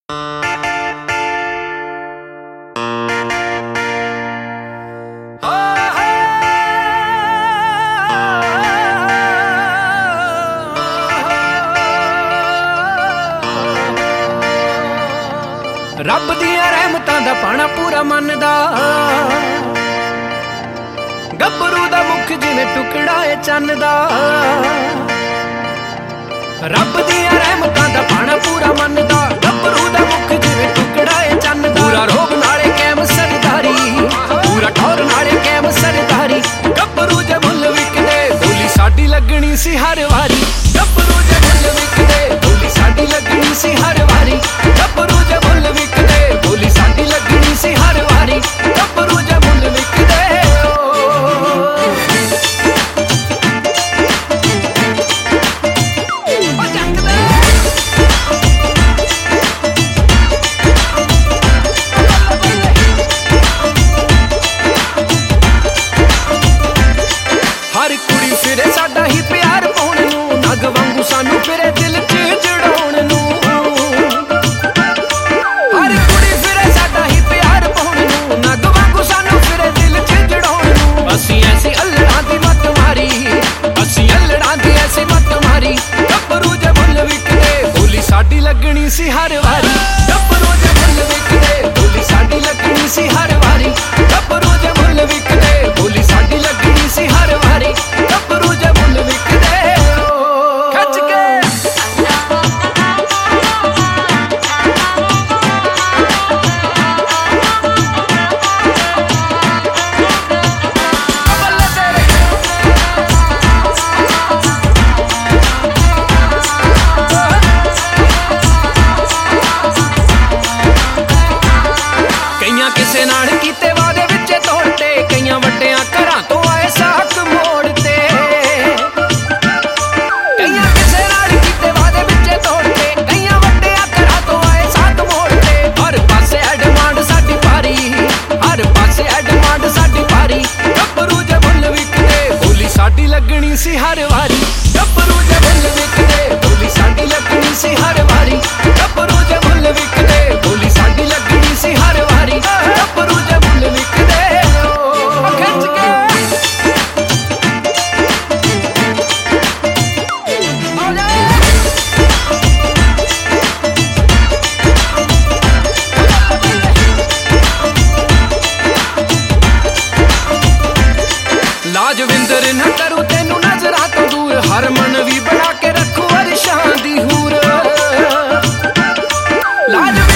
रब दियां रहमतां दा पाना पूरा मनदा, गब्बरू दा मुख जिवें टुकड़ा है चन्न दा। रब दियां रहमतां दा पाना पूरा मनदा, गब्बरू दा मुख जिवें टुकड़ा है चन्न दा। पूरा रोब नाले कैम सरदारी, पूरा ठौर नाले कैम सरदारी। गब्बरू जे मुल विकदे बोली साडी लगनी सी हर वारी। गब्बरू जे मुल विकदे बोली साडी लगनी सी हर वारी। गब्बरू जे मुल विकदे बोली साडी लगनी सी हर वारी। गब्बरू जे मुल विकदे हर कुड़ी फिरे साडा ही प्यार पाउण नूं, नग वांगू सानू फिरे दिल च जड़ाउण नूं। हर कुड़ी फिरे साडा ही प्यार पाउण नूं, नग वांगू सानू फिरे दिल च जड़ाउण नूं। असीं ऐसी अल्लड़ां दी मत मारी, असीं अल्लड़ां दी ऐसी मत मारी। गब्बरू जे मुल विकदे बोली साडी लगनी सी हर वारी। गब्बरू जे मुल विकदे बोली साडी लगनी सी हर वारी। गब्बरू जे मुल विकदे बोली साडी लगनी सी हर वारी। गब्बरू जे मुल विकदे खच के कईयां किसे नाल कीते वादे विचे तोड़ते, कईयां वड्डियां घरां तो आए साक मोड़ते। कईयां किसे नाल कीते वादे विचे तोड़ते, कईयां वड्डियां घरां तो आए साक मोड़ते। हर पासे डिमांड साडी भारी, हर पासे डिमांड साडी भारी। गब्बरू जे मुल विकदे बोली साडी लगनी सी हर वारी। गब्बरू जे मुल विकदे बोली साडी लगनी सी हर वारी। गब्बरू जे मुल विकदे बोली साडी लगनी सी हर वारी। गब्बरू जे मुल विकदे खच के लाजविंदर न करूं तेनू नजरां तो दूर, हर मन भी बना के रखूं अरशां दी हूर। लाजविंदर